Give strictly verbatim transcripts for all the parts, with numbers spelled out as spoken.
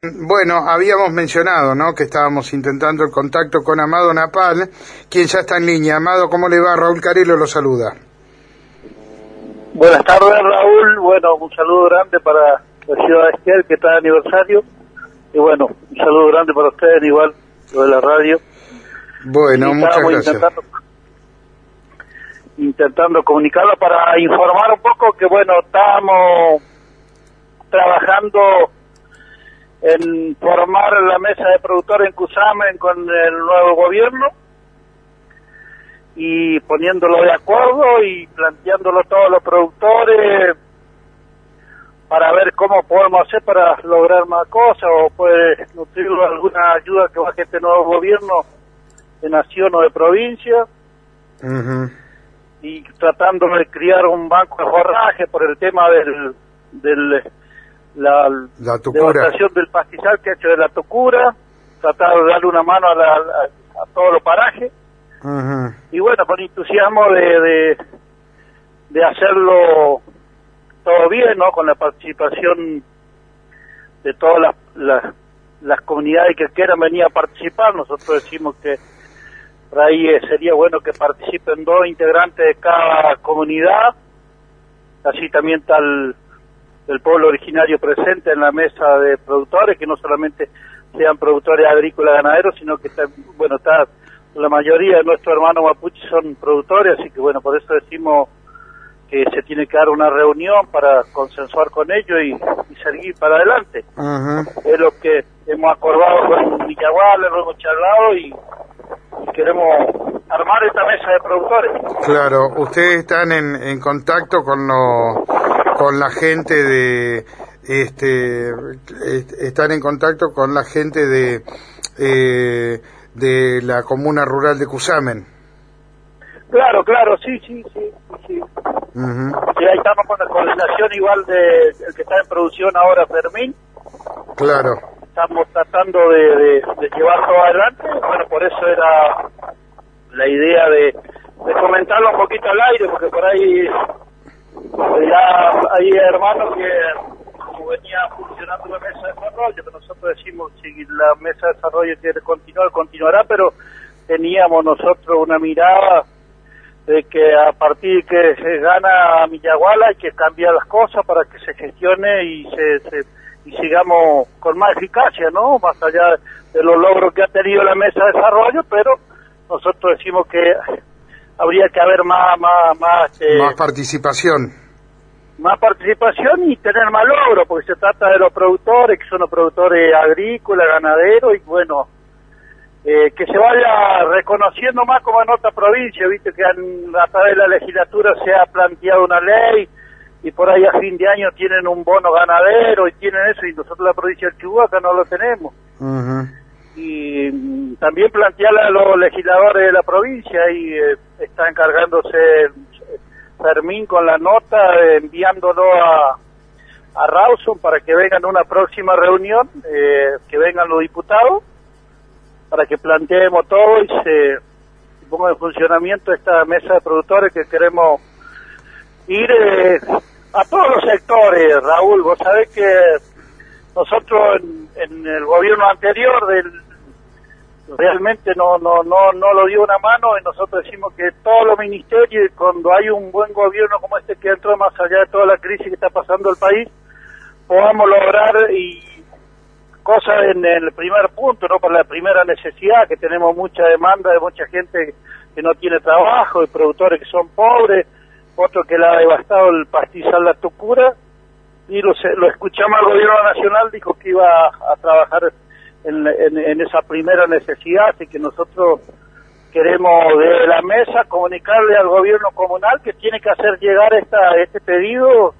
Bueno, habíamos mencionado, ¿no?, que estábamos intentando el contacto con Amado Napal, quien ya está en línea. Amado, ¿cómo le va? Raúl Carelo lo saluda. Buenas tardes, Raúl. Bueno, un saludo grande para la ciudad de Esquel, que está de aniversario. Y bueno, un saludo grande para ustedes, igual, lo de la radio. Bueno, muchas gracias. Intentando, intentando comunicarlo para informar un poco que, bueno, estábamos trabajando en formar la mesa de productores en Cusamen con el nuevo gobierno y poniéndolo de acuerdo y planteándolo a todos los productores para ver cómo podemos hacer para lograr más cosas o puede nutrirlo alguna ayuda que baje este nuevo gobierno de nación o de provincia. Uh-huh. Y tratando de criar un banco de forraje por el tema del del la, la devastación del pastizal que ha hecho de la tocura, tratar de darle una mano a, la, a, a todos los parajes. Uh-huh. Y bueno, con entusiasmo de, de de hacerlo todo bien, ¿no? Con la participación de todas las, las, las comunidades que quieran venir a participar. Nosotros decimos que por ahí eh, sería bueno que participen dos integrantes de cada comunidad, así también está el, el pueblo originario presente en la mesa de productores, que no solamente sean productores agrícolas ganaderos, sino que está, bueno, está la mayoría de nuestros hermanos mapuches son productores, así que bueno, por eso decimos que se tiene que dar una reunión para consensuar con ellos y, y seguir para adelante. Uh-huh. Es lo que hemos acordado con Villaguala, lo hemos charlado y, y queremos armar esta mesa de productores. Claro, ustedes están en, en contacto con lo, con la gente de, este, están en contacto con la gente de, eh, de la comuna rural de Cusamen. Claro, claro, sí, sí, sí, sí. Uh-huh. Sí, ahí estamos con la coordinación igual de el que está en producción ahora, Fermín. Claro. Estamos tratando de, de, de llevar todo adelante. Bueno, por eso era la idea de, de comentarlo un poquito al aire, porque por ahí ya hay hermanos que como venía funcionando la mesa de desarrollo, que nosotros decimos si la mesa de desarrollo quiere continuar, continuará, pero teníamos nosotros una mirada de que a partir que se gana Villaguala hay que cambiar las cosas para que se gestione y se, se y sigamos con más eficacia, ¿no? Más allá de los logros que ha tenido la mesa de desarrollo, pero nosotros decimos que habría que haber más más más, eh, más participación. Más participación y tener más logros, porque se trata de los productores, que son los productores agrícolas, ganaderos, y bueno, Eh, que se vaya reconociendo más como en otra provincia, viste que han, a través de la legislatura se ha planteado una ley y por ahí a fin de año tienen un bono ganadero y tienen eso y nosotros la provincia de Chihuahua no lo tenemos. Uh-huh. Y mm, también plantearle a los legisladores de la provincia y eh, está encargándose Fermín con la nota, eh, enviándolo a, a Rawson para que vengan a una próxima reunión, eh, que vengan los diputados, para que planteemos todo y se ponga en funcionamiento esta mesa de productores que queremos ir eh, a todos los sectores. Raúl, vos sabés que nosotros en, en el gobierno anterior del, realmente no no no no lo dio una mano y nosotros decimos que todos los ministerios, cuando hay un buen gobierno como este que entró más allá de toda la crisis que está pasando el país, podamos lograr y cosas en el primer punto, no para la primera necesidad, que tenemos mucha demanda de mucha gente que no tiene trabajo, y productores que son pobres, otro que le ha devastado el pastizal La Tocura, y lo, lo escuchamos al gobierno nacional, dijo que iba a, a trabajar en, en, en esa primera necesidad, así que nosotros queremos de la mesa comunicarle al gobierno comunal que tiene que hacer llegar esta este pedido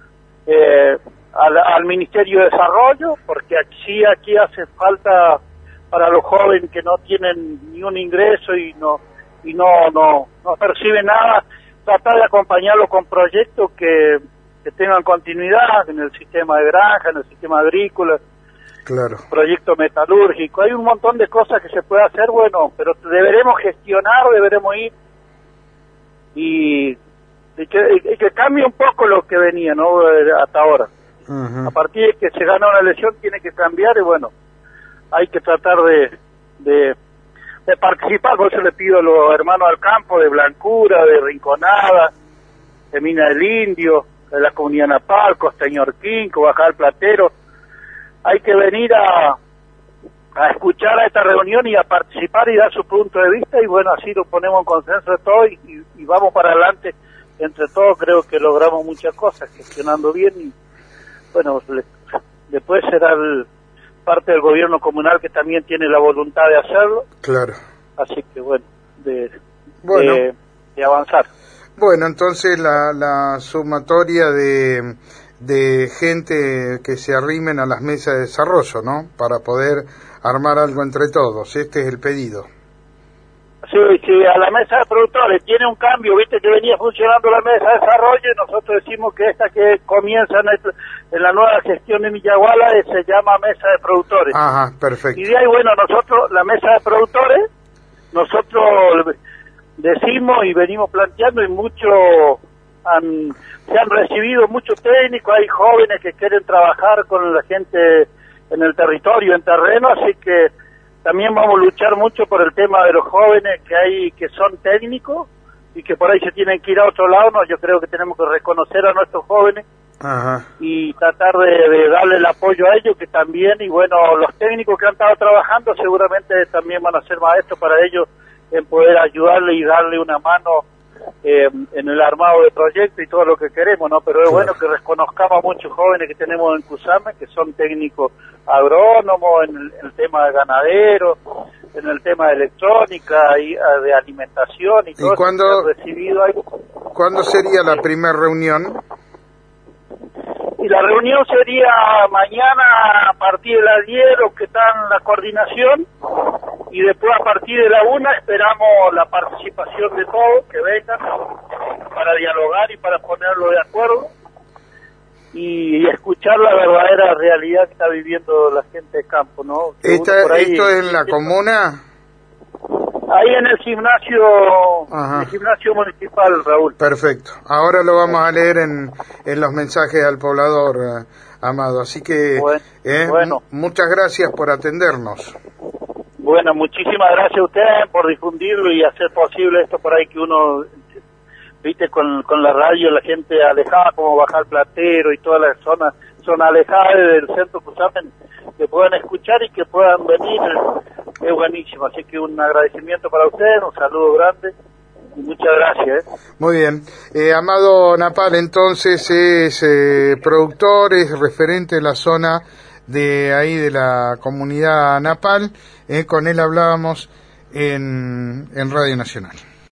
eh, Al, al Ministerio de Desarrollo, porque aquí aquí hace falta para los jóvenes que no tienen ni un ingreso y no y no no no perciben nada, tratar de acompañarlo con proyectos que, que tengan continuidad en el sistema de granja, en el sistema agrícola, claro, proyecto metalúrgico. Hay un montón de cosas que se puede hacer, bueno, pero deberemos gestionar, deberemos ir y, y, que, y que cambie un poco lo que venía, ¿no? Hasta ahora. Uh-huh. A partir de que se gana una elección tiene que cambiar y bueno, hay que tratar de, de, de participar. Por eso le pido a los hermanos del campo, de Blancura, de Rinconada, de Mina del Indio, de la comunidad Napal, Costeño Orquín, Bajal Platero, hay que venir a, a escuchar a esta reunión y a participar y dar su punto de vista y bueno, así lo ponemos en consenso de todo y, y, y vamos para adelante. Entre todos creo que logramos muchas cosas, gestionando bien y bueno, le, después será el, parte del gobierno comunal que también tiene la voluntad de hacerlo. Claro. Así que bueno, de, bueno. de, de avanzar. Bueno, entonces la, la sumatoria de, de gente que se arrimen a las mesas de desarrollo, ¿no? Para poder armar algo entre todos. Este es el pedido. Sí, sí, a la mesa de productores. Tiene un cambio, viste que venía funcionando la mesa de desarrollo y nosotros decimos que esta que comienza en, el, en la nueva gestión de Millaguala eh, se llama mesa de productores. Ajá, perfecto. Y de ahí, bueno, nosotros, la mesa de productores, nosotros decimos y venimos planteando y muchos han, se han recibido muchos técnicos, hay jóvenes que quieren trabajar con la gente en el territorio, en terreno, así que también vamos a luchar mucho por el tema de los jóvenes que hay que son técnicos y que por ahí se tienen que ir a otro lado. No, yo creo que tenemos que reconocer a nuestros jóvenes. Ajá. Y tratar de, de darle el apoyo a ellos, que también, y bueno, los técnicos que han estado trabajando seguramente también van a ser maestros para ellos en poder ayudarle y darle una mano eh, en el armado de proyectos y todo lo que queremos, ¿no? Pero es claro. bueno que reconozcamos a muchos jóvenes que tenemos en Cusame, que son técnicos agrónomos, en el, en el tema de ganadero, en el tema de electrónica y de alimentación y todo. ¿Y cuándo, eso que han recibido ahí. ¿Cuándo sería la primera reunión? Y la reunión sería mañana a partir de las diez, los que están en la coordinación, y después a partir de la una esperamos la participación de todos que vengan para dialogar y para ponerlo de acuerdo y, y escuchar la verdadera realidad que está viviendo la gente de campo, ¿no? Esta, por ahí, ¿Esto es en la comuna? Ahí en el gimnasio, Ajá. el gimnasio municipal, Raúl. Perfecto. Ahora lo vamos a leer en, en los mensajes al poblador, eh, Amado. Así que bueno, eh, bueno. muchas gracias por atendernos. Bueno, muchísimas gracias a ustedes por difundirlo y hacer posible esto por ahí que uno, viste, con, con la radio, la gente alejada como Bajal Platero y todas las zonas, son alejadas del centro Cusamen, que puedan escuchar y que puedan venir, es buenísimo. Así que un agradecimiento para ustedes, un saludo grande y muchas gracias. ¿eh? Muy bien. Eh, Amado Napal, entonces, es eh, productor, es referente de la zona de ahí de la comunidad Napal. Eh, con él hablábamos en, en Radio Nacional.